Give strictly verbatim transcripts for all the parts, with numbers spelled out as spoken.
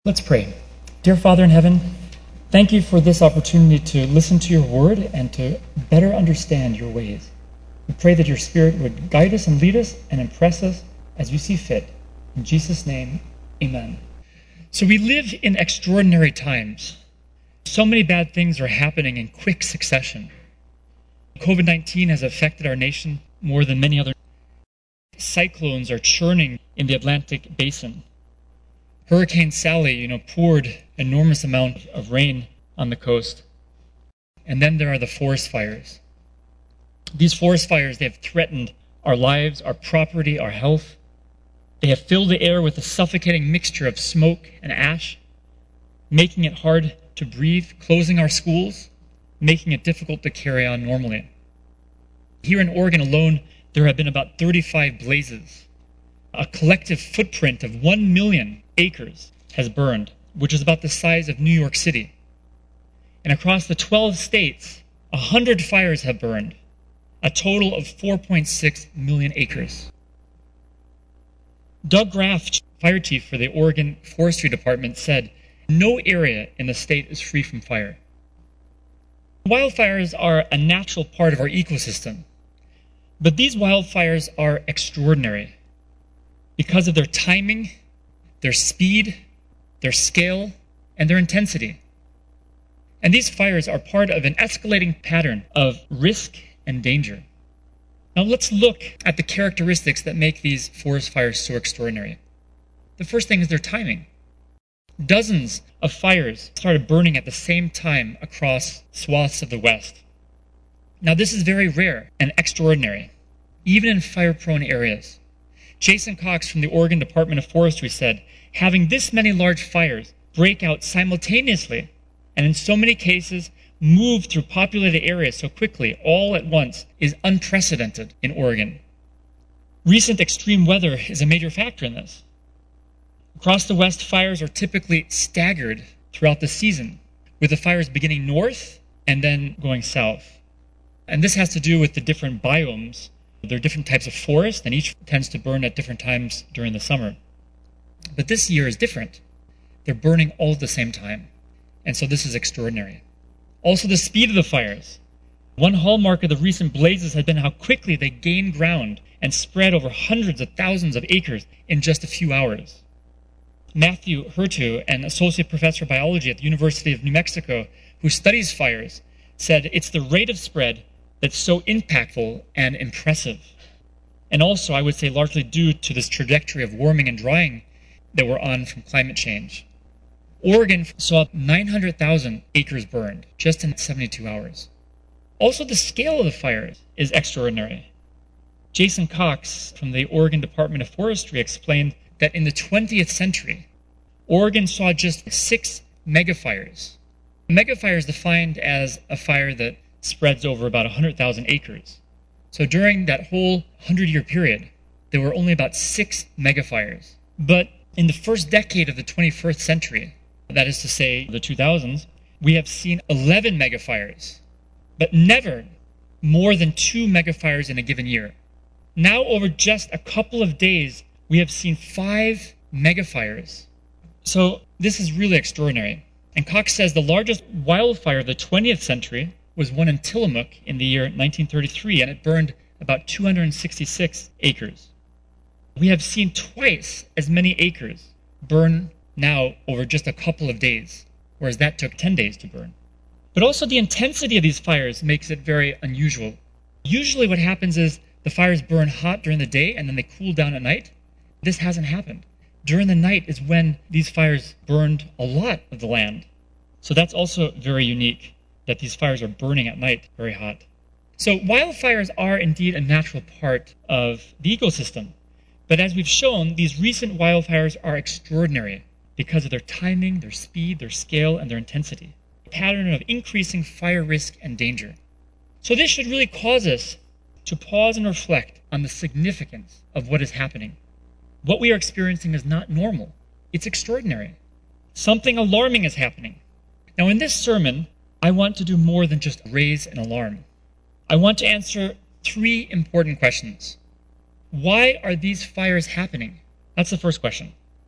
Let's pray. Dear Father in heaven, thank you for this opportunity to listen to your word and to better understand your ways. We pray that your Spirit would guide us and lead us and impress us as you see fit. In Jesus' name, amen. So we live in extraordinary times. So many bad things are happening in quick succession. covid nineteen has affected our nation more than many other. Cyclones are churning in the Atlantic basin. Hurricane Sally, you know, poured enormous amount of rain on the coast. And then there are the forest fires. These forest fires, they have threatened our lives, our property, our health. They have filled the air with a suffocating mixture of smoke and ash, making it hard to breathe, closing our schools, making it difficult to carry on normally. Here in Oregon alone, there have been about thirty-five blazes. A collective footprint of one million acres has burned, which is about the size of New York City. And across the twelve states, one hundred fires have burned, a total of four point six million acres. Doug Graff, fire chief for the Oregon Forestry Department, said, "No area in the state is free from fire." Wildfires are a natural part of our ecosystem, but these wildfires are extraordinary because of their timing, their speed, their scale, and their intensity. And these fires are part of an escalating pattern of risk and danger. Now let's look at the characteristics that make these forest fires so extraordinary. The first thing is their timing. Dozens of fires started burning at the same time across swaths of the West. Now this is very rare and extraordinary, even in fire-prone areas. Jason Cox from the Oregon Department of Forestry said, "Having this many large fires break out simultaneously and in so many cases move through populated areas so quickly all at once is unprecedented in Oregon." Recent extreme weather is a major factor in this. Across the West, fires are typically staggered throughout the season, with the fires beginning north and then going south. And this has to do with the different biomes. There are different types of forest, and each tends to burn at different times during the summer. But this year is different. They're burning all at the same time. And so this is extraordinary. Also, the speed of the fires. One hallmark of the recent blazes has been how quickly they gain ground and spread over hundreds of thousands of acres in just a few hours. Matthew Hurtu, an associate professor of biology at the University of New Mexico, who studies fires, said it's the rate of spread that's so impactful and impressive. And also, I would say, largely due to this trajectory of warming and drying that we're on from climate change. Oregon saw nine hundred thousand acres burned just in seventy-two hours. Also, the scale of the fires is extraordinary. Jason Cox from the Oregon Department of Forestry explained that in the twentieth century, Oregon saw just six megafires. A megafire is defined as a fire that spreads over about one hundred thousand acres. So during that whole hundred-year period, there were only about six megafires. But in the first decade of the twenty-first century, that is to say the two thousands, we have seen eleven megafires, but never more than two megafires in a given year. Now, over just a couple of days, we have seen five megafires. So this is really extraordinary. And Cox says the largest wildfire of the twentieth century was one in Tillamook in the year nineteen thirty-three, and it burned about two hundred sixty-six acres. We have seen twice as many acres burn now over just a couple of days, whereas that took ten days to burn. But also the intensity of these fires makes it very unusual. Usually what happens is the fires burn hot during the day and then they cool down at night. This hasn't happened. During the night is when these fires burned a lot of the land. So that's also very unique, that these fires are burning at night very hot. So wildfires are indeed a natural part of the ecosystem. But as we've shown, these recent wildfires are extraordinary because of their timing, their speed, their scale, and their intensity. A pattern of increasing fire risk and danger. So this should really cause us to pause and reflect on the significance of what is happening. What we are experiencing is not normal. It's extraordinary. Something alarming is happening. Now in this sermon, I want to do more than just raise an alarm. I want to answer three important questions. Why are these fires happening? That's the first question.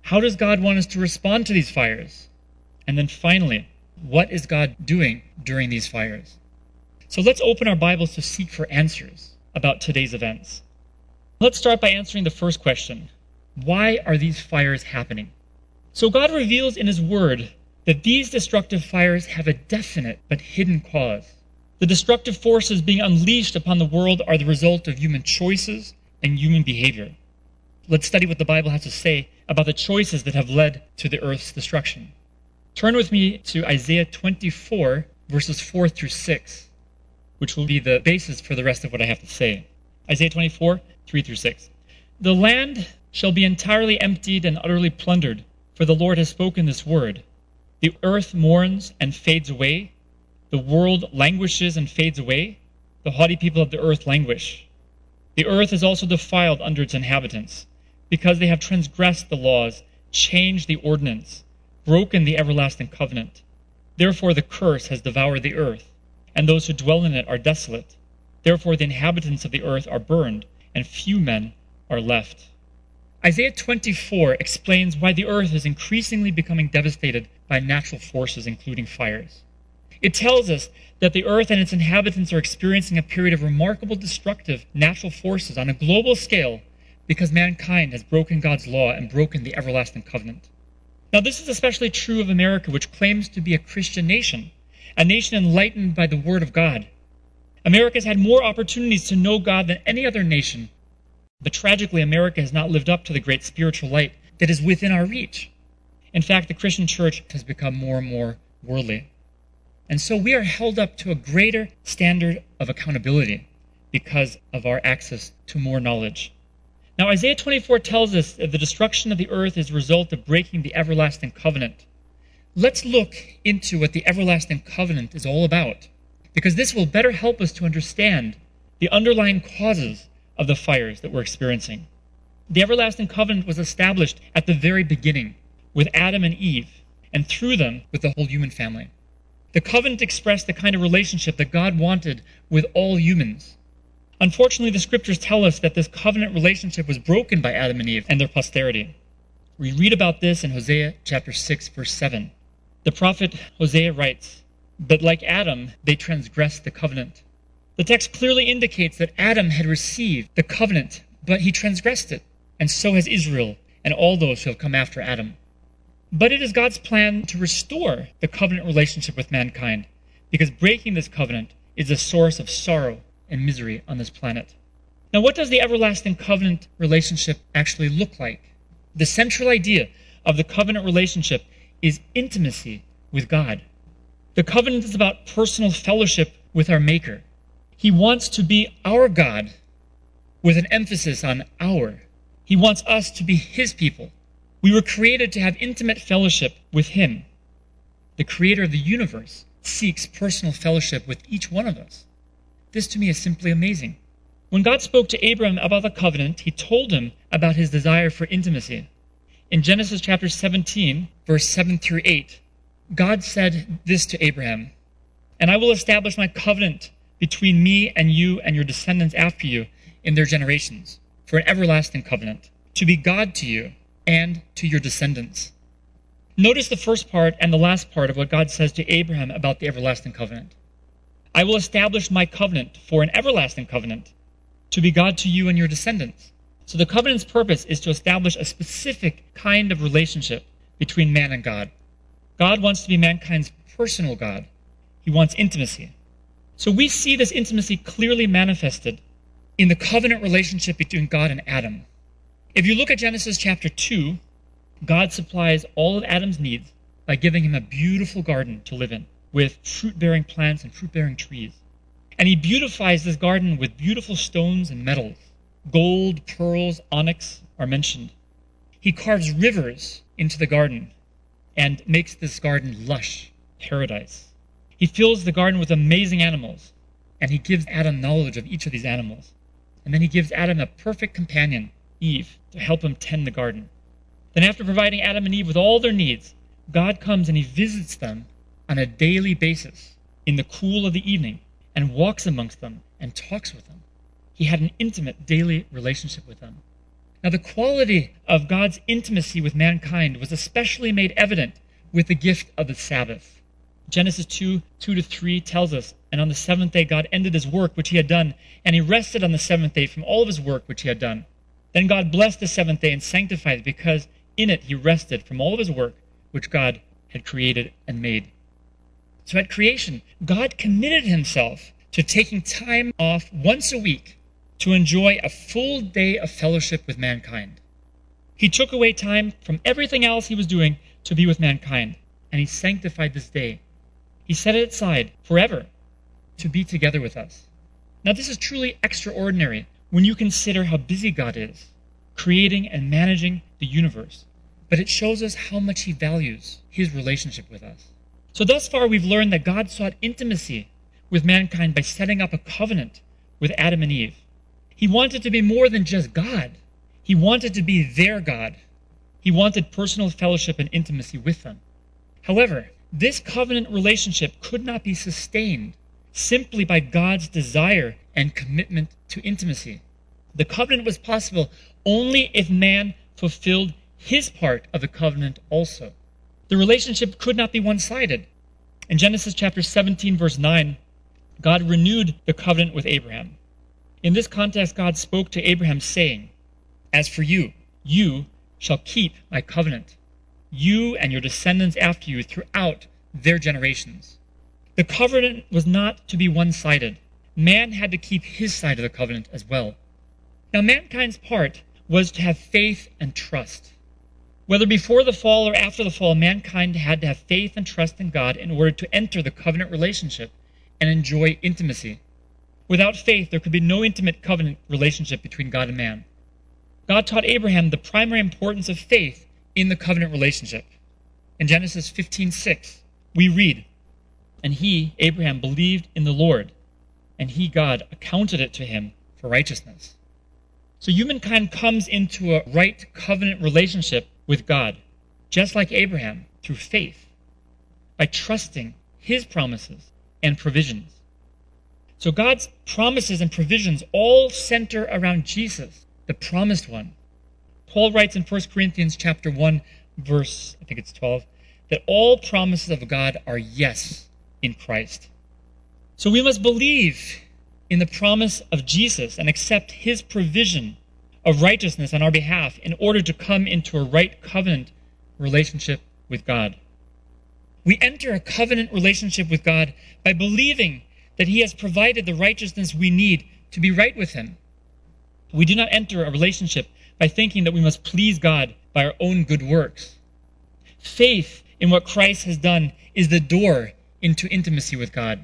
How does God want us to respond to these fires? And then finally, what is God doing during these fires? So let's open our Bibles to seek for answers about today's events. Let's start by answering the first question. Why are these fires happening? So God reveals in His Word that these destructive fires have a definite but hidden cause. The destructive forces being unleashed upon the world are the result of human choices and human behavior. Let's study what the Bible has to say about the choices that have led to the earth's destruction. Turn with me to Isaiah twenty-four, verses four through six, which will be the basis for the rest of what I have to say. Isaiah twenty-four, three through six. The land shall be entirely emptied and utterly plundered, for the Lord has spoken this word. The earth mourns and fades away. The world languishes and fades away. The haughty people of the earth languish. The earth is also defiled under its inhabitants, because they have transgressed the laws, changed the ordinance, broken the everlasting covenant. Therefore the curse has devoured the earth, and those who dwell in it are desolate. Therefore the inhabitants of the earth are burned, and few men are left. Isaiah twenty-four explains why the earth is increasingly becoming devastated by natural forces, including fires. It tells us that the earth and its inhabitants are experiencing a period of remarkable destructive natural forces on a global scale because mankind has broken God's law and broken the everlasting covenant. Now, this is especially true of America, which claims to be a Christian nation, a nation enlightened by the Word of God. America has had more opportunities to know God than any other nation, but tragically, America has not lived up to the great spiritual light that is within our reach. In fact, the Christian church has become more and more worldly. And so we are held up to a greater standard of accountability because of our access to more knowledge. Now, Isaiah twenty-four tells us that the destruction of the earth is a result of breaking the everlasting covenant. Let's look into what the everlasting covenant is all about, because this will better help us to understand the underlying causes of the fires that we're experiencing. The everlasting covenant was established at the very beginning with Adam and Eve, and through them with the whole human family. The covenant expressed the kind of relationship that God wanted with all humans. Unfortunately, the scriptures tell us that this covenant relationship was broken by Adam and Eve and their posterity. We read about this in Hosea chapter six, verse seven. The prophet Hosea writes, "But like Adam, they transgressed the covenant." The text clearly indicates that Adam had received the covenant, but he transgressed it, and so has Israel and all those who have come after Adam. But it is God's plan to restore the covenant relationship with mankind, because breaking this covenant is a source of sorrow and misery on this planet. Now, what does the everlasting covenant relationship actually look like? The central idea of the covenant relationship is intimacy with God. The covenant is about personal fellowship with our Maker. He wants to be our God with an emphasis on our. He wants us to be His people. We were created to have intimate fellowship with Him. The Creator of the universe seeks personal fellowship with each one of us. This to me is simply amazing. When God spoke to Abraham about the covenant, He told him about His desire for intimacy. In Genesis chapter seventeen, verse seven through eight, God said this to Abraham, "And I will establish my covenant between me and you and your descendants after you in their generations, for an everlasting covenant, to be God to you and to your descendants." Notice the first part and the last part of what God says to Abraham about the everlasting covenant. "I will establish my covenant for an everlasting covenant, to be God to you and your descendants." So the covenant's purpose is to establish a specific kind of relationship between man and God. God wants to be mankind's personal God. He wants intimacy. So we see this intimacy clearly manifested in the covenant relationship between God and Adam. If you look at Genesis chapter two, God supplies all of Adam's needs by giving him a beautiful garden to live in, with fruit-bearing plants and fruit-bearing trees. And He beautifies this garden with beautiful stones and metals. Gold, pearls, onyx are mentioned. He carves rivers into the garden and makes this garden lush, paradise. He fills the garden with amazing animals, and He gives Adam knowledge of each of these animals. And then He gives Adam a perfect companion, Eve, to help him tend the garden. Then after providing Adam and Eve with all their needs, God comes and He visits them on a daily basis in the cool of the evening and walks amongst them and talks with them. He had an intimate daily relationship with them. Now, Now, the quality of God's intimacy with mankind was especially made evident with the gift of the Sabbath. Genesis two, two to three tells us, "And on the seventh day God ended his work which he had done, and he rested on the seventh day from all of his work which he had done. Then God blessed the seventh day and sanctified it, because in it he rested from all of his work which God had created and made." So at creation, God committed himself to taking time off once a week to enjoy a full day of fellowship with mankind. He took away time from everything else he was doing to be with mankind, and he sanctified this day. He set it aside forever to be together with us. Now, this is truly extraordinary when you consider how busy God is, creating and managing the universe. But it shows us how much he values his relationship with us. So thus far, we've learned that God sought intimacy with mankind by setting up a covenant with Adam and Eve. He wanted to be more than just God. He wanted to be their God. He wanted personal fellowship and intimacy with them. However, this covenant relationship could not be sustained simply by God's desire and commitment to intimacy. The covenant was possible only if man fulfilled his part of the covenant also. The relationship could not be one-sided. In Genesis chapter seventeen, verse nine, God renewed the covenant with Abraham. In this context, God spoke to Abraham, saying, "As for you, you shall keep my covenant, you and your descendants after you throughout their generations." The covenant was not to be one-sided. Man had to keep his side of the covenant as well. Now, mankind's part was to have faith and trust. Whether before the fall or after the fall, mankind had to have faith and trust in God in order to enter the covenant relationship and enjoy intimacy. Without faith, there could be no intimate covenant relationship between God and man. God taught Abraham the primary importance of faith in the covenant relationship. In Genesis fifteen six, we read, "And he, Abraham, believed in the Lord, and he, God, accounted it to him for righteousness." So humankind comes into a right covenant relationship with God, just like Abraham, through faith, by trusting his promises and provisions. So God's promises and provisions all center around Jesus, the promised one. Paul writes in First Corinthians chapter one, verse, I think it's twelve, that all promises of God are yes in Christ. So we must believe in the promise of Jesus and accept his provision of righteousness on our behalf in order to come into a right covenant relationship with God. We enter a covenant relationship with God by believing that he has provided the righteousness we need to be right with him. We do not enter a relationship by thinking that we must please God by our own good works. Faith in what Christ has done is the door into intimacy with God.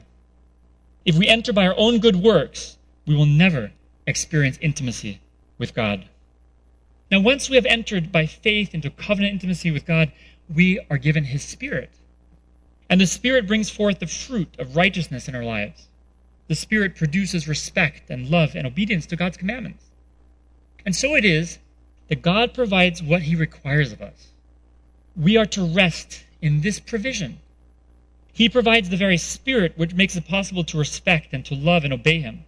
If we enter by our own good works, we will never experience intimacy with God. Now, once we have entered by faith into covenant intimacy with God, we are given his Spirit. And the Spirit brings forth the fruit of righteousness in our lives. The Spirit produces respect and love and obedience to God's commandments. And so it is that God provides what he requires of us. We are to rest in this provision. He provides the very Spirit which makes it possible to respect and to love and obey him.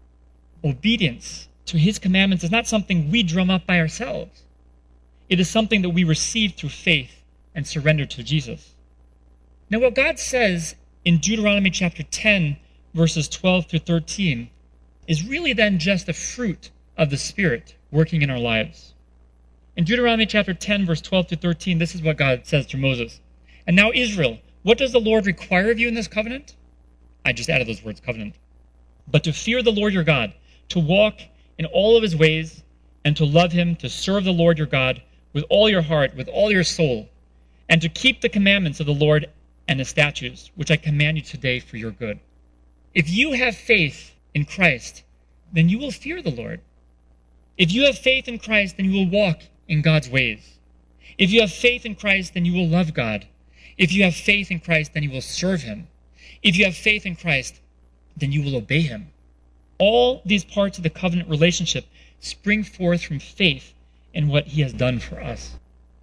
Obedience to his commandments is not something we drum up by ourselves. It is something that we receive through faith and surrender to Jesus. Now, what God says in Deuteronomy chapter ten, verses twelve through thirteen, is really then just a fruit of the Spirit working in our lives. In Deuteronomy chapter ten, verse twelve through thirteen, this is what God says to Moses. "And now, Israel, what does the Lord require of you in this covenant?" I just added those words, covenant. "But to fear the Lord your God, to walk in all of his ways, and to love him, to serve the Lord your God with all your heart, with all your soul, and to keep the commandments of the Lord and his statutes, which I command you today for your good." If you have faith in Christ, then you will fear the Lord. If you have faith in Christ, then you will walk in God's ways. If you have faith in Christ, then you will love God. If you have faith in Christ, then you will serve him. If you have faith in Christ, then you will obey him. All these parts of the covenant relationship spring forth from faith in what he has done for us.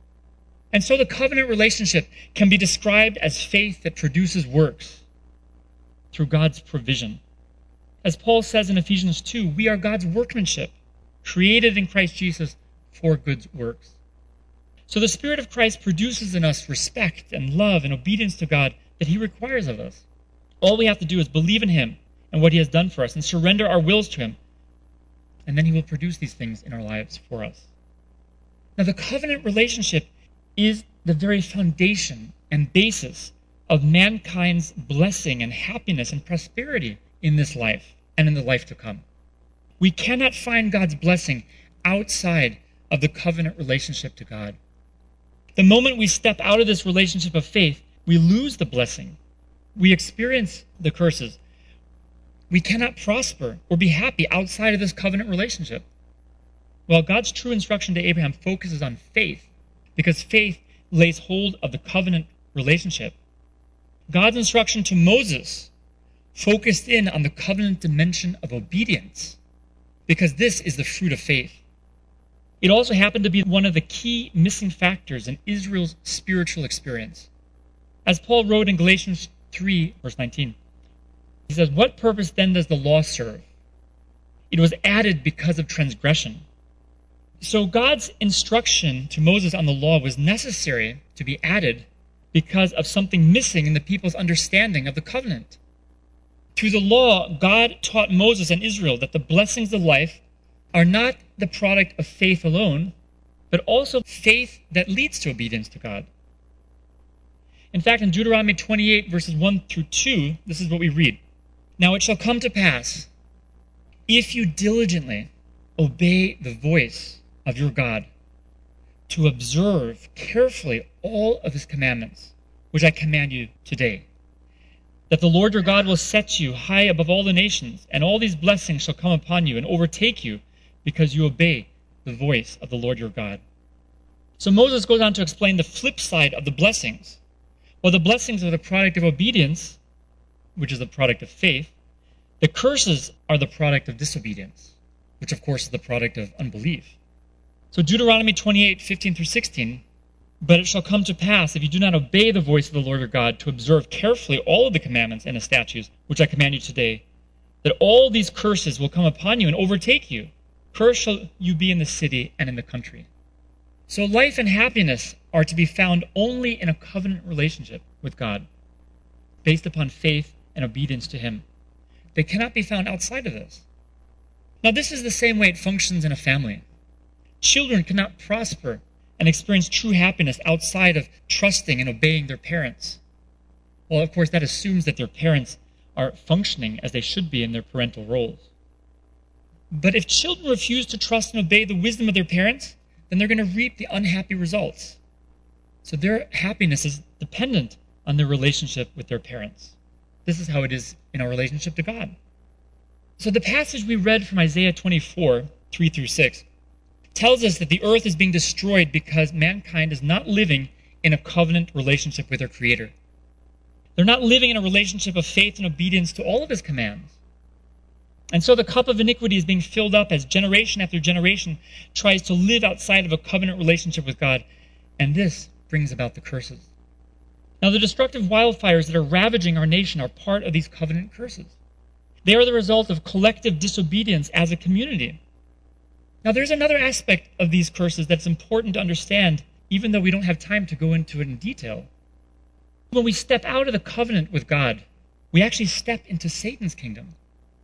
And so the covenant relationship can be described as faith that produces works through God's provision. As Paul says in Ephesians two, we are God's workmanship, created in Christ Jesus for good works. So the Spirit of Christ produces in us respect and love and obedience to God that he requires of us. All we have to do is believe in him and what he has done for us and surrender our wills to him. And then he will produce these things in our lives for us. Now, the covenant relationship is the very foundation and basis of mankind's blessing and happiness and prosperity in this life and in the life to come. We cannot find God's blessing outside of the covenant relationship to God. The moment we step out of this relationship of faith, we lose the blessing. We experience the curses. We cannot prosper or be happy outside of this covenant relationship. Well, God's true instruction to Abraham focuses on faith, because faith lays hold of the covenant relationship. God's instruction to Moses focused in on the covenant dimension of obedience, because this is the fruit of faith. It also happened to be one of the key missing factors in Israel's spiritual experience. As Paul wrote in Galatians three, verse nineteen, he says, "What purpose then does the law serve? It was added because of transgression." So God's instruction to Moses on the law was necessary to be added because of something missing in the people's understanding of the covenant. Through the law, God taught Moses and Israel that the blessings of life are not the product of faith alone, but also faith that leads to obedience to God. In fact, in Deuteronomy twenty-eight, verses one through two, this is what we read. "Now it shall come to pass, if you diligently obey the voice of your God, to observe carefully all of his commandments, which I command you today, that the Lord your God will set you high above all the nations, and all these blessings shall come upon you and overtake you, because you obey the voice of the Lord your God." So Moses goes on to explain the flip side of the blessings. While the blessings are the product of obedience, which is the product of faith, the curses are the product of disobedience, which of course is the product of unbelief. So Deuteronomy twenty-eight, fifteen through sixteen, "But it shall come to pass, if you do not obey the voice of the Lord your God, to observe carefully all of the commandments and the statutes which I command you today, that all these curses will come upon you and overtake you. Cursed shall you be in the city and in the country." So life and happiness are to be found only in a covenant relationship with God, based upon faith and obedience to him. They cannot be found outside of this. Now, this is the same way it functions in a family. Children cannot prosper and experience true happiness outside of trusting and obeying their parents. Well, of course, that assumes that their parents are functioning as they should be in their parental roles. But if children refuse to trust and obey the wisdom of their parents, then they're going to reap the unhappy results. So their happiness is dependent on their relationship with their parents. This is how it is in our relationship to God. So the passage we read from Isaiah twenty-four, three through six, tells us that the earth is being destroyed because mankind is not living in a covenant relationship with their Creator. They're not living in a relationship of faith and obedience to all of his commands. And so the cup of iniquity is being filled up as generation after generation tries to live outside of a covenant relationship with God, and this brings about the curses. Now, the destructive wildfires that are ravaging our nation are part of these covenant curses. They are the result of collective disobedience as a community. Now, there's another aspect of these curses that's important to understand, even though we don't have time to go into it in detail. When we step out of the covenant with God, we actually step into Satan's kingdom.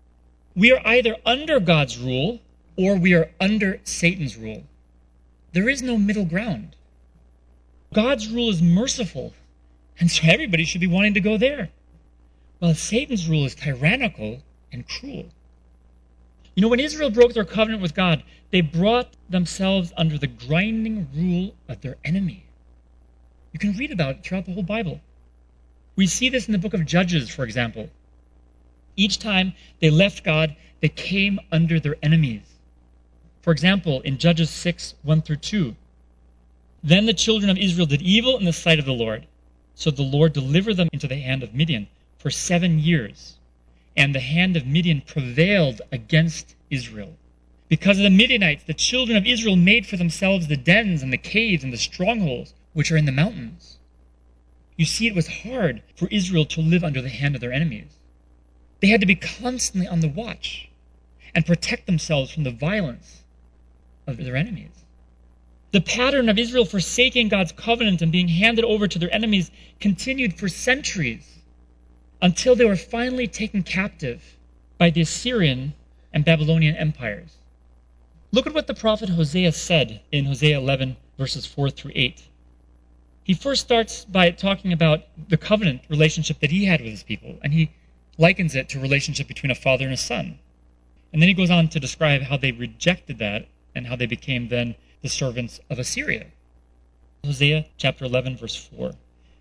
We are either under God's rule or we are under Satan's rule. There is no middle ground. God's rule is merciful, and so everybody should be wanting to go there, while Satan's rule is tyrannical and cruel. You know, when Israel broke their covenant with God, they brought themselves under the grinding rule of their enemy. You can read about it throughout the whole Bible. We see this in the book of Judges, for example. Each time they left God, they came under their enemies. For example, in Judges six, one through two, "Then the children of Israel did evil in the sight of the Lord. So the Lord delivered them into the hand of Midian for seven years. And the hand of Midian prevailed against Israel. Because of the Midianites, the children of Israel made for themselves the dens and the caves and the strongholds which are in the mountains." You see, it was hard for Israel to live under the hand of their enemies. They had to be constantly on the watch and protect themselves from the violence of their enemies. The pattern of Israel forsaking God's covenant and being handed over to their enemies continued for centuries until they were finally taken captive by the Assyrian and Babylonian empires. Look at what the prophet Hosea said in Hosea eleven, verses four through eight. He first starts by talking about the covenant relationship that he had with his people, and he likens it to a relationship between a father and a son. And then he goes on to describe how they rejected that and how they became then the servants of Assyria. Hosea chapter eleven, verse four.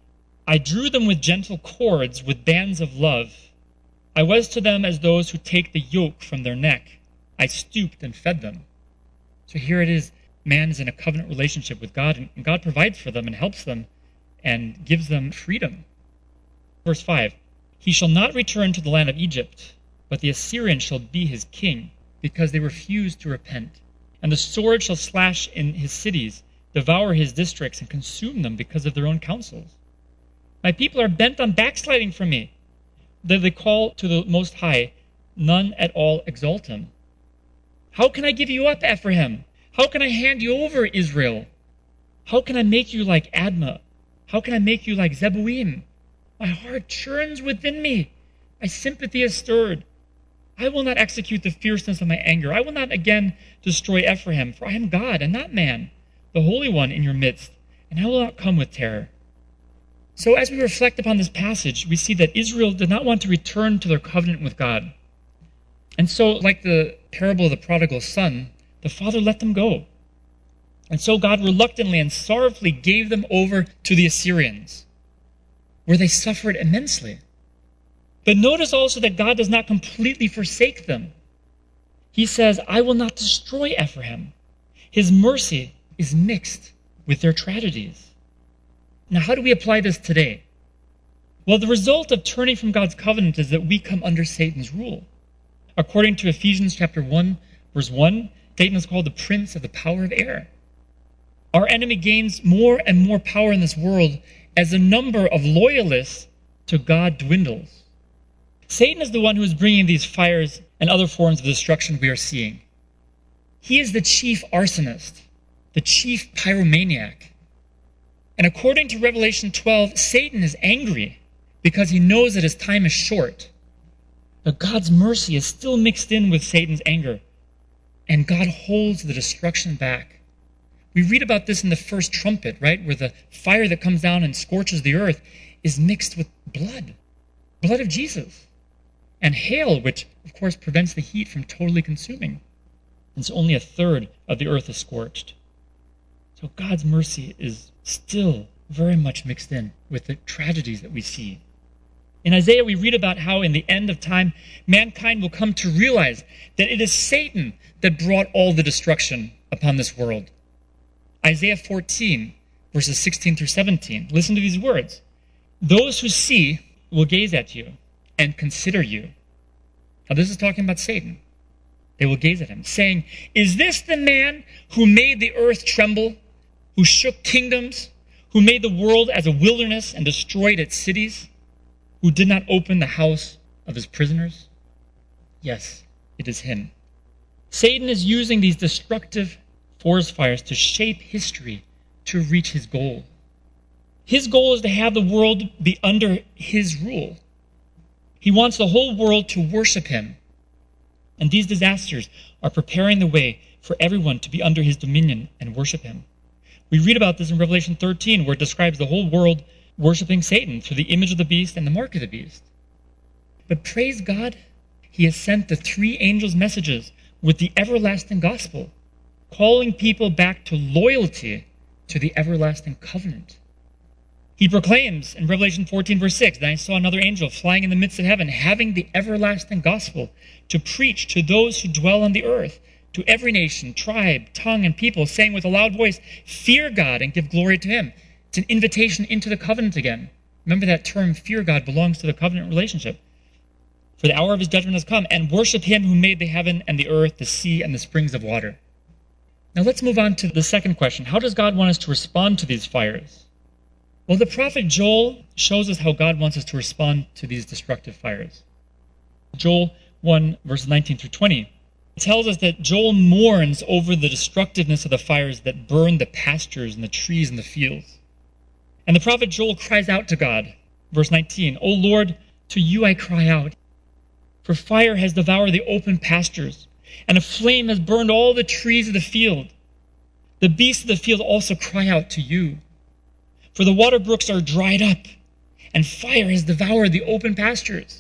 I drew them with gentle cords, with bands of love. I was to them as those who take the yoke from their neck. I stooped and fed them. So here it is. Man is in a covenant relationship with God, and God provides for them and helps them and gives them freedom. Verse five. He shall not return to the land of Egypt, but the Assyrian shall be his king, because they refuse to repent. And the sword shall slash in his cities, devour his districts, and consume them because of their own counsels. My people are bent on backsliding from me. Though they call to the Most High, none at all exalt him. How can I give you up, Ephraim? How can I hand you over, Israel? How can I make you like Admah? How can I make you like Zeboim? My heart churns within me. My sympathy is stirred. I will not execute the fierceness of my anger. I will not again destroy Ephraim, for I am God and not man, the Holy One in your midst, and I will not come with terror. So as we reflect upon this passage, we see that Israel did not want to return to their covenant with God. And so, like the parable of the prodigal son, the father let them go. And so God reluctantly and sorrowfully gave them over to the Assyrians, where they suffered immensely. But notice also that God does not completely forsake them. He says, I will not destroy Ephraim. His mercy is mixed with their tragedies. Now, how do we apply this today? Well, the result of turning from God's covenant is that we come under Satan's rule. According to Ephesians chapter one, verse one, Satan is called the prince of the power of air. Our enemy gains more and more power in this world as the number of loyalists to God dwindles. Satan is the one who is bringing these fires and other forms of destruction we are seeing. He is the chief arsonist, the chief pyromaniac. And according to Revelation twelve, Satan is angry because he knows that his time is short. But God's mercy is still mixed in with Satan's anger, and God holds the destruction back. We read about this in the first trumpet, right, where the fire that comes down and scorches the earth is mixed with blood, blood of Jesus, and hail, which, of course, prevents the heat from totally consuming. And so only a third of the earth is scorched. So God's mercy is still very much mixed in with the tragedies that we see. In Isaiah, we read about how in the end of time, mankind will come to realize that it is Satan that brought all the destruction upon this world. Isaiah fourteen, verses sixteen through seventeen. Listen to these words. Those who see will gaze at you and consider you. Now this is talking about Satan. They will gaze at him, saying, is this the man who made the earth tremble, who shook kingdoms, who made the world as a wilderness and destroyed its cities, who did not open the house of his prisoners? Yes, it is him. Satan is using these destructive forest fires to shape history to reach his goal. His goal is to have the world be under his rule. He wants the whole world to worship him. And these disasters are preparing the way for everyone to be under his dominion and worship him. We read about this in Revelation thirteen, where it describes the whole world worshiping Satan through the image of the beast and the mark of the beast. But praise God, he has sent the three angels' messages with the everlasting gospel, calling people back to loyalty to the everlasting covenant. He proclaims in Revelation fourteen, verse six, then I saw another angel flying in the midst of heaven, having the everlasting gospel to preach to those who dwell on the earth, to every nation, tribe, tongue, and people, saying with a loud voice, fear God and give glory to him. It's an invitation into the covenant again. Remember that term, fear God, belongs to the covenant relationship. For the hour of his judgment has come, and worship him who made the heaven and the earth, the sea, and the springs of water. Now let's move on to the second question. How does God want us to respond to these fires? Well, the prophet Joel shows us how God wants us to respond to these destructive fires. Joel one, verses nineteen through twenty. It tells us that Joel mourns over the destructiveness of the fires that burn the pastures and the trees and the fields. And the prophet Joel cries out to God. Verse nineteen, O Lord, to you I cry out. For fire has devoured the open pastures, and a flame has burned all the trees of the field. The beasts of the field also cry out to you. For the water brooks are dried up, and fire has devoured the open pastures.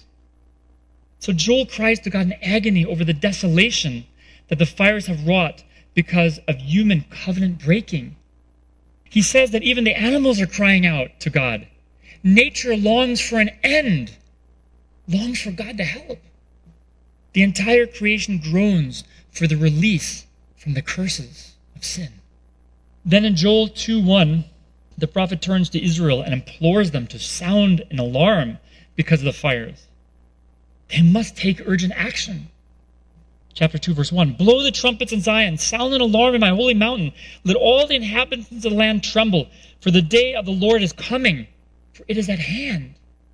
So Joel cries to God in agony over the desolation that the fires have wrought because of human covenant breaking. He says that even the animals are crying out to God. Nature longs for an end, longs for God to help. The entire creation groans for the release from the curses of sin. Then in Joel two one, the prophet turns to Israel and implores them to sound an alarm because of the fires. They must take urgent action. Chapter two, verse one, blow the trumpets in Zion, sound an alarm in my holy mountain. Let all the inhabitants of the land tremble, for the day of the Lord is coming, for it is at hand.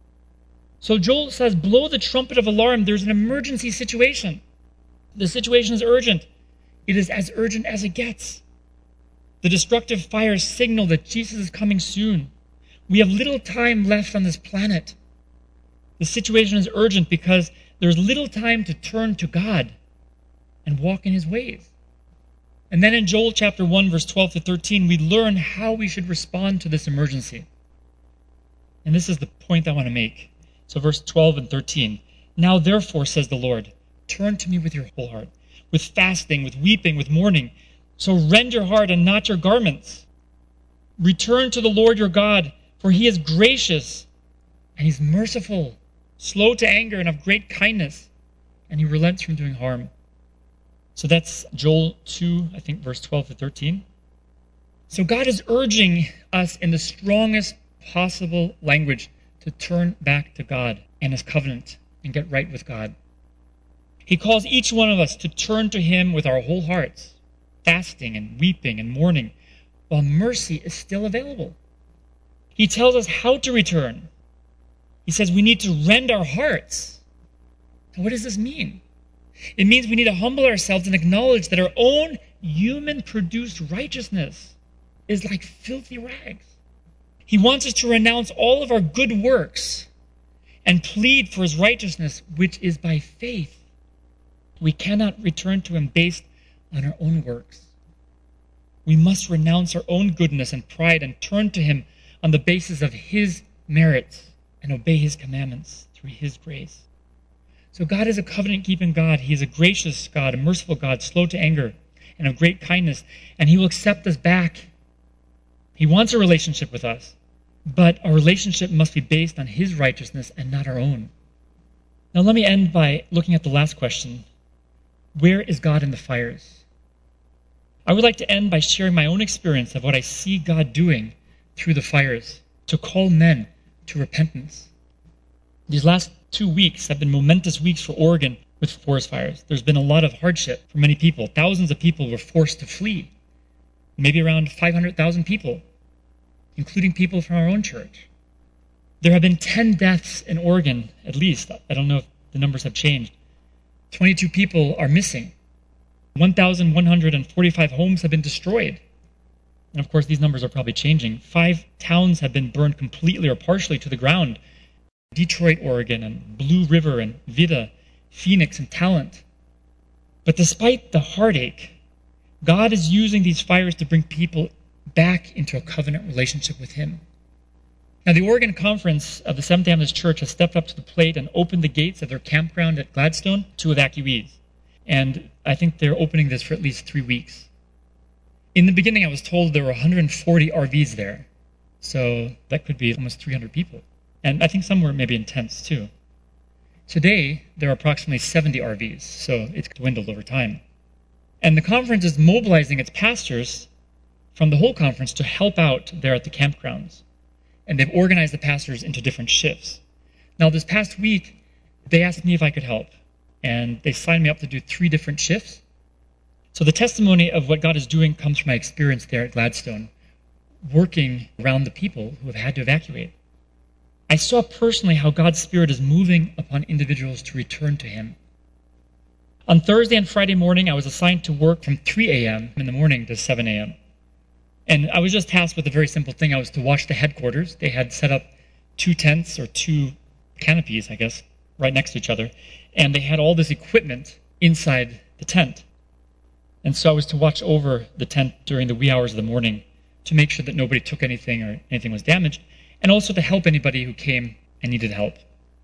So Joel says, blow the trumpet of alarm. There's an emergency situation. The situation is urgent. It is as urgent as it gets. The destructive fires signal that Jesus is coming soon. We have little time left on this planet. The situation is urgent because there's little time to turn to God and walk in his ways. And then in Joel chapter one, verse twelve to thirteen, we learn how we should respond to this emergency. And this is the point I want to make. So verse twelve and thirteen. Now therefore, says the Lord, turn to me with your whole heart, with fasting, with weeping, with mourning. So rend your heart and not your garments. Return to the Lord your God, for he is gracious and he's merciful, slow to anger and of great kindness, and he relents from doing harm. So that's Joel two, I think, verse twelve to thirteen. So God is urging us in the strongest possible language to turn back to God and his covenant and get right with God. He calls each one of us to turn to him with our whole hearts, fasting and weeping and mourning, while mercy is still available. He tells us how to return. He says we need to rend our hearts. Now, what does this mean? It means we need to humble ourselves and acknowledge that our own human-produced righteousness is like filthy rags. He wants us to renounce all of our good works and plead for his righteousness, which is by faith. We cannot return to him based on our own works. We must renounce our own goodness and pride and turn to him on the basis of his merits and obey his commandments through his grace. So God is a covenant-keeping God. He is a gracious God, a merciful God, slow to anger, and of great kindness, and he will accept us back. He wants a relationship with us, but our relationship must be based on his righteousness and not our own. Now let me end by looking at the last question. Where is God in the fires? I would like to end by sharing my own experience of what I see God doing through the fires to call men to repentance. These last two weeks have been momentous weeks for Oregon with forest fires. There's been a lot of hardship for many people. Thousands of people were forced to flee. Maybe around five hundred thousand people, including people from our own church. There have been ten deaths in Oregon, at least. I don't know if the numbers have changed. twenty-two people are missing. one thousand one hundred forty-five homes have been destroyed. And of course, these numbers are probably changing. Five towns have been burned completely or partially to the ground. Detroit, Oregon, and Blue River, and Vida, Phoenix, and Talent. But despite the heartache, God is using these fires to bring people back into a covenant relationship with him. Now, the Oregon Conference of the Seventh-day Adventist Church has stepped up to the plate and opened the gates of their campground at Gladstone to evacuees. And I think they're opening this for at least three weeks. In the beginning, I was told there were one hundred forty R Vs there. So that could be almost three hundred people. And I think some were maybe in tents too. Today, there are approximately seventy R Vs, so it's dwindled over time. And the conference is mobilizing its pastors from the whole conference to help out there at the campgrounds. And they've organized the pastors into different shifts. Now, this past week, they asked me if I could help. And they signed me up to do three different shifts. So the testimony of what God is doing comes from my experience there at Gladstone, working around the people who have had to evacuate. I saw personally how God's Spirit is moving upon individuals to return to him. On Thursday and Friday morning, I was assigned to work from three a.m. in the morning to seven a.m. And I was just tasked with a very simple thing. I was to watch the headquarters. They had set up two tents or two canopies, I guess, right next to each other. And they had all this equipment inside the tent. And so I was to watch over the tent during the wee hours of the morning to make sure that nobody took anything or anything was damaged, and also to help anybody who came and needed help.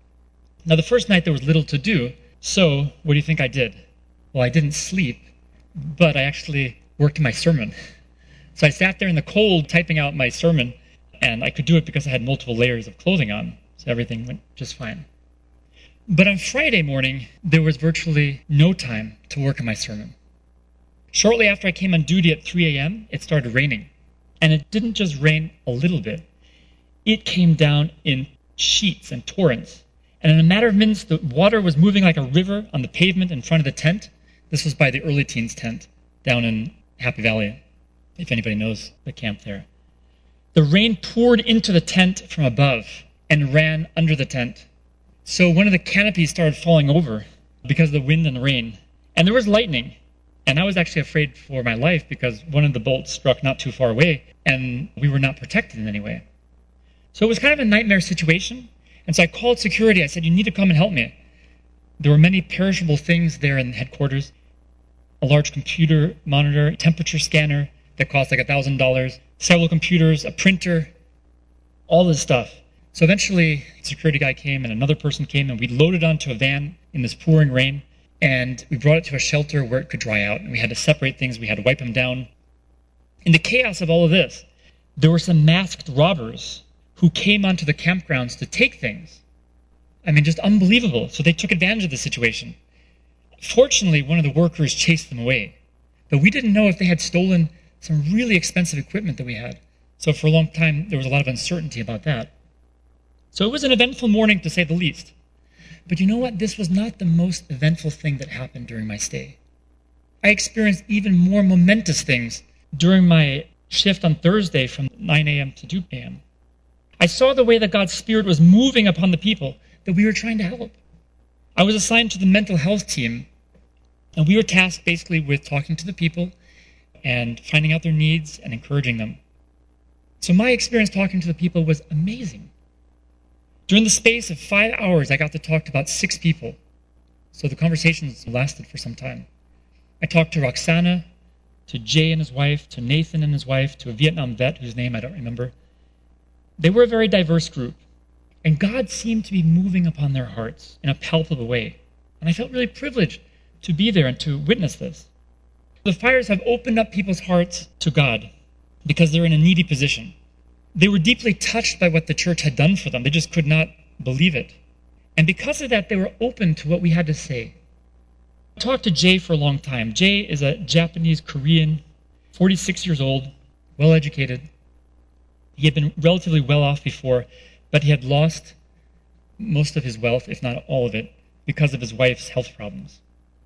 Now, the first night there was little to do, so what do you think I did? Well, I didn't sleep, but I actually worked my sermon. So I sat there in the cold typing out my sermon, and I could do it because I had multiple layers of clothing on, so everything went just fine. But on Friday morning, there was virtually no time to work on my sermon. Shortly after I came on duty at three a.m., it started raining. And it didn't just rain a little bit. It came down in sheets and torrents. And in a matter of minutes, the water was moving like a river on the pavement in front of the tent. This was by the Early Teens tent down in Happy Valley, if anybody knows the camp there. The rain poured into the tent from above and ran under the tent. So one of the canopies started falling over because of the wind and the rain. And there was lightning. And I was actually afraid for my life because one of the bolts struck not too far away, and we were not protected in any way. So it was kind of a nightmare situation. And so I called security. I said, you need to come and help me. There were many perishable things there in headquarters. A large computer monitor, a temperature scanner that cost like one thousand dollars, several computers, a printer, all this stuff. So eventually, a security guy came and another person came, and we loaded onto a van in this pouring rain, and we brought it to a shelter where it could dry out. And we had to separate things. We had to wipe them down. In the chaos of all of this, there were some masked robbers who came onto the campgrounds to take things. I mean, just unbelievable. So they took advantage of the situation. Fortunately, one of the workers chased them away. But we didn't know if they had stolen some really expensive equipment that we had. So for a long time, there was a lot of uncertainty about that. So it was an eventful morning, to say the least. But you know what? This was not the most eventful thing that happened during my stay. I experienced even more momentous things during my shift on Thursday from nine a.m. to two a.m. I saw the way that God's Spirit was moving upon the people that we were trying to help. I was assigned to the mental health team, and we were tasked basically with talking to the people and finding out their needs and encouraging them. So my experience talking to the people was amazing. During the space of five hours, I got to talk to about six people. So the conversations lasted for some time. I talked to Roxana, to Jay and his wife, to Nathan and his wife, to a Vietnam vet whose name I don't remember. They were a very diverse group, and God seemed to be moving upon their hearts in a palpable way. And I felt really privileged to be there and to witness this. The fires have opened up people's hearts to God because they're in a needy position. They were deeply touched by what the church had done for them. They just could not believe it. And because of that, they were open to what we had to say. I talked to Jay for a long time. Jay is a Japanese Korean, forty-six years old, well-educated. He had been relatively well off before, but he had lost most of his wealth, if not all of it, because of his wife's health problems.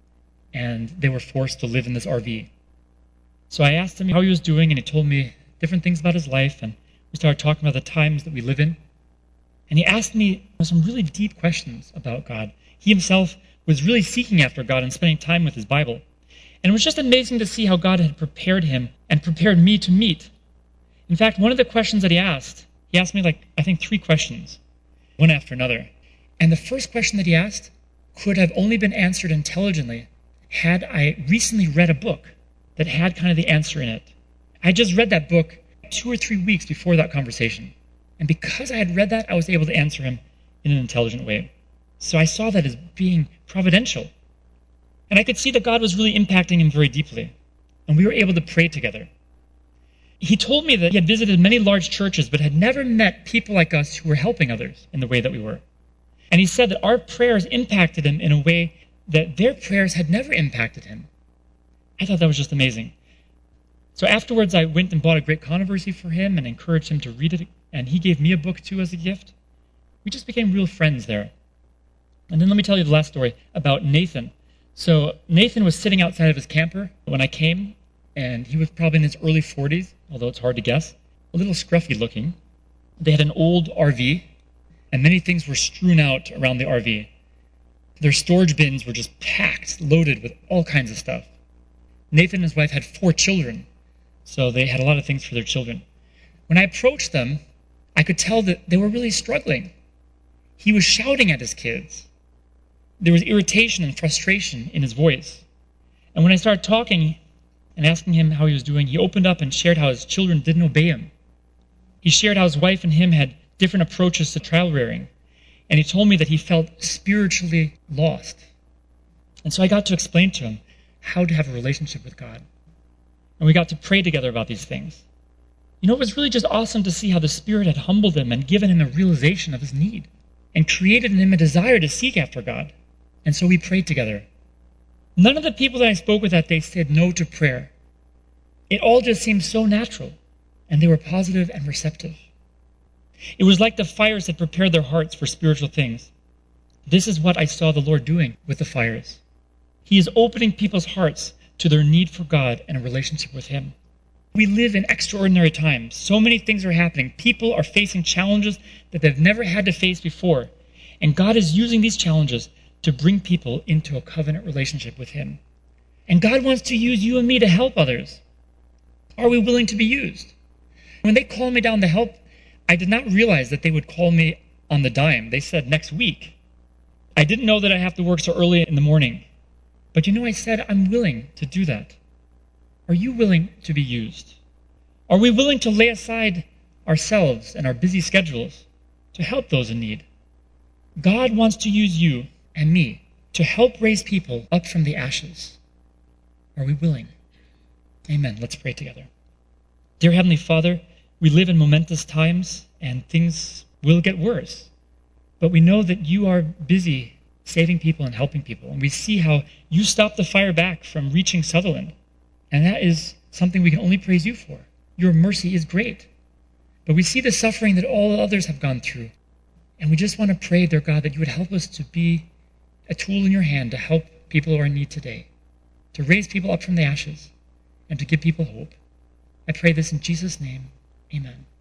And they were forced to live in this R V. So I asked him how he was doing, and he told me different things about his life, and we started talking about the times that we live in. And he asked me some really deep questions about God. He himself was really seeking after God and spending time with his Bible. And it was just amazing to see how God had prepared him and prepared me to meet. In fact, one of the questions that he asked, he asked me like, I think three questions, one after another. And the first question that he asked could have only been answered intelligently had I recently read a book that had kind of the answer in it. I just read that book two or three weeks before that conversation. And because I had read that, I was able to answer him in an intelligent way. So I saw that as being providential. And I could see that God was really impacting him very deeply. And we were able to pray together. He told me that he had visited many large churches, but had never met people like us who were helping others in the way that we were. And he said that our prayers impacted him in a way that their prayers had never impacted him. I thought that was just amazing. So afterwards, I went and bought a great controversy for him and encouraged him to read it. And he gave me a book, too, as a gift. We just became real friends there. And then let me tell you the last story about Nathan. So Nathan was sitting outside of his camper when I came, and he was probably in his early forties, although it's hard to guess, a little scruffy looking. They had an old R V, and many things were strewn out around the R V. Their storage bins were just packed, loaded with all kinds of stuff. Nathan and his wife had four children, so they had a lot of things for their children. When I approached them, I could tell that they were really struggling. He was shouting at his kids. There was irritation and frustration in his voice. And when I started talking and asking him how he was doing, he opened up and shared how his children didn't obey him. He shared how his wife and him had different approaches to trial rearing. And he told me that he felt spiritually lost. And so I got to explain to him how to have a relationship with God. And we got to pray together about these things. You know, it was really just awesome to see how the Spirit had humbled him and given him a realization of his need and created in him a desire to seek after God. And so we prayed together. None of the people that I spoke with that day said no to prayer. It all just seemed so natural, and they were positive and receptive. It was like the fires had prepared their hearts for spiritual things. This is what I saw the Lord doing with the fires. He is opening people's hearts to their need for God and a relationship with Him. We live in extraordinary times. So many things are happening. People are facing challenges that they've never had to face before. And God is using these challenges to bring people into a covenant relationship with Him. And God wants to use you and me to help others. Are we willing to be used? When they called me down to help, I did not realize that they would call me on the dime. They said next week. I didn't know that I have to work so early in the morning. But you know, I said I'm willing to do that. Are you willing to be used? Are we willing to lay aside ourselves and our busy schedules to help those in need? God wants to use you and me to help raise people up from the ashes. Are we willing? Amen. Let's pray together. Dear Heavenly Father, we live in momentous times and things will get worse. But we know that you are busy saving people and helping people. And we see how you stopped the fire back from reaching Sutherland. And that is something we can only praise you for. Your mercy is great. But we see the suffering that all others have gone through. And we just want to pray, dear God, that you would help us to be a tool in your hand to help people who are in need today, to raise people up from the ashes, and to give people hope. I pray this in Jesus' name. Amen.